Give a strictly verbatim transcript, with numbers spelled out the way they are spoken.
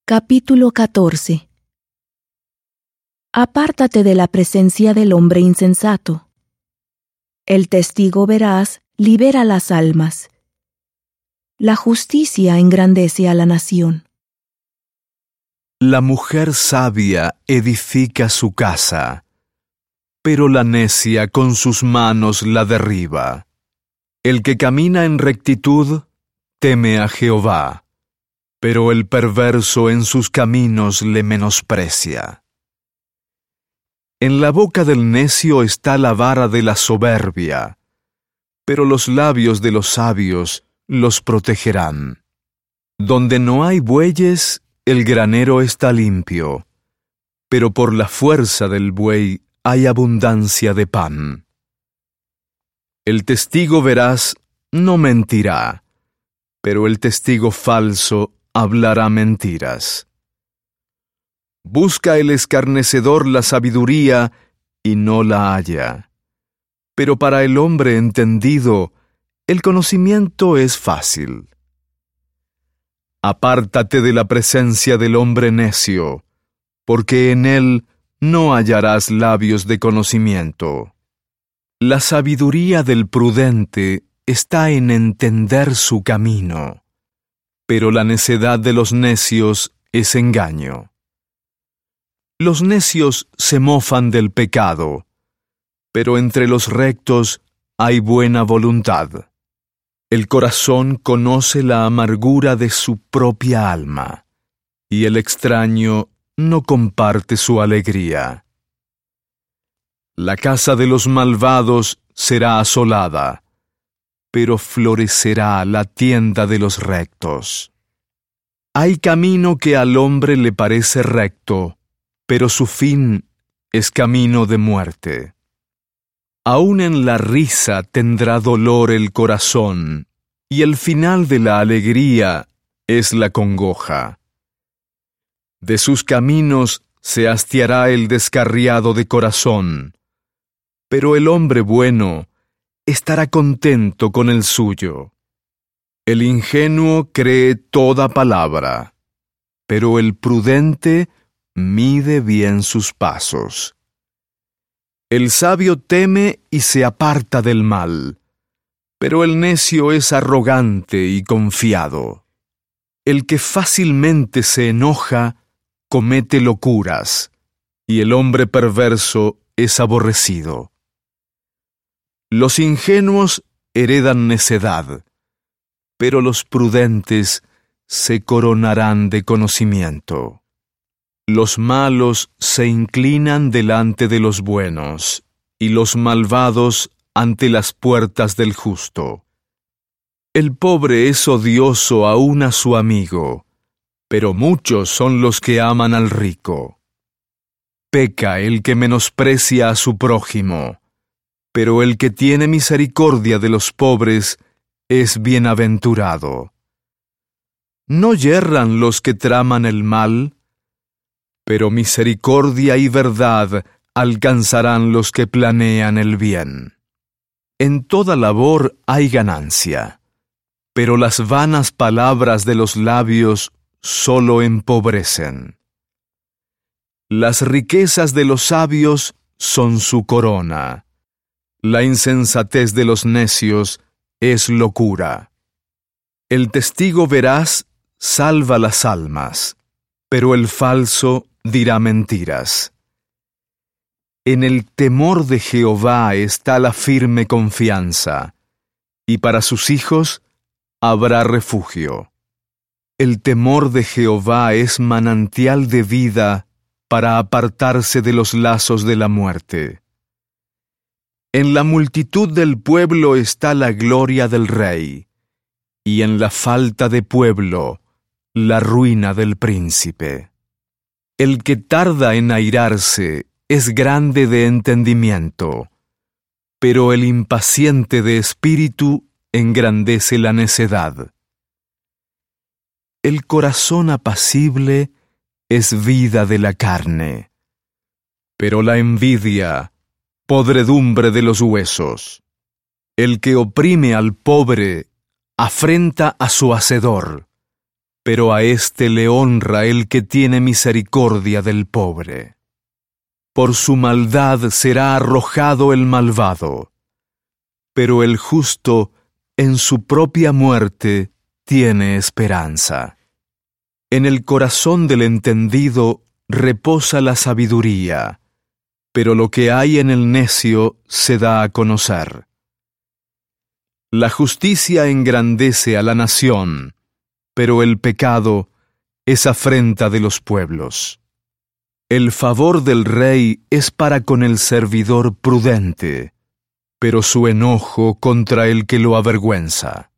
Capítulo catorce. Apártate de la presencia del hombre insensato. El testigo veraz libera las almas. La justicia engrandece a la nación. La mujer sabia edifica su casa, pero la necia con sus manos la derriba. El que camina en rectitud teme a Jehová, pero el perverso en sus caminos le menosprecia. En la boca del necio está la vara de la soberbia, pero los labios de los sabios los protegerán. Donde no hay bueyes, el granero está limpio, pero por la fuerza del buey hay abundancia de pan. El testigo veraz no mentirá, pero el testigo falso hablará mentiras. Busca el escarnecedor la sabiduría y no la halla, pero para el hombre entendido el conocimiento es fácil. Apártate de la presencia del hombre necio, porque en él no hallarás labios de conocimiento. La sabiduría del prudente está en entender su camino, pero la necedad de los necios es engaño. Los necios se mofan del pecado, pero entre los rectos hay buena voluntad. El corazón conoce la amargura de su propia alma, y el extraño no comparte su alegría. La casa de los malvados será asolada, pero florecerá la tienda de los rectos. Hay camino que al hombre le parece recto, pero su fin es camino de muerte. Aún en la risa tendrá dolor el corazón, y el final de la alegría es la congoja. De sus caminos se hastiará el descarriado de corazón, pero el hombre bueno estará contento con el suyo. El ingenuo cree toda palabra, pero el prudente mide bien sus pasos. El sabio teme y se aparta del mal, pero el necio es arrogante y confiado. El que fácilmente se enoja comete locuras, y el hombre perverso es aborrecido. Los ingenuos heredan necedad, pero los prudentes se coronarán de conocimiento. Los malos se inclinan delante de los buenos, y los malvados ante las puertas del justo. El pobre es odioso aún a su amigo, pero muchos son los que aman al rico. Peca el que menosprecia a su prójimo, pero el que tiene misericordia de los pobres es bienaventurado. No yerran los que traman el mal, pero misericordia y verdad alcanzarán los que planean el bien. En toda labor hay ganancia, pero las vanas palabras de los labios solo empobrecen. Las riquezas de los sabios son su corona. La insensatez de los necios es locura. El testigo veraz salva las almas, pero el falso dirá mentiras. En el temor de Jehová está la firme confianza, y para sus hijos habrá refugio. El temor de Jehová es manantial de vida para apartarse de los lazos de la muerte. En la multitud del pueblo está la gloria del rey, y en la falta de pueblo la ruina del príncipe. El que tarda en airarse es grande de entendimiento, pero el impaciente de espíritu engrandece la necedad. El corazón apacible es vida de la carne, pero la envidia, podredumbre de los huesos. El que oprime al pobre afrenta a su hacedor, pero a éste le honra el que tiene misericordia del pobre. Por su maldad será arrojado el malvado, pero el justo en su propia muerte tiene esperanza. En el corazón del entendido reposa la sabiduría, pero lo que hay en el necio se da a conocer. La justicia engrandece a la nación, pero el pecado es afrenta de los pueblos. El favor del rey es para con el servidor prudente, pero su enojo contra el que lo avergüenza.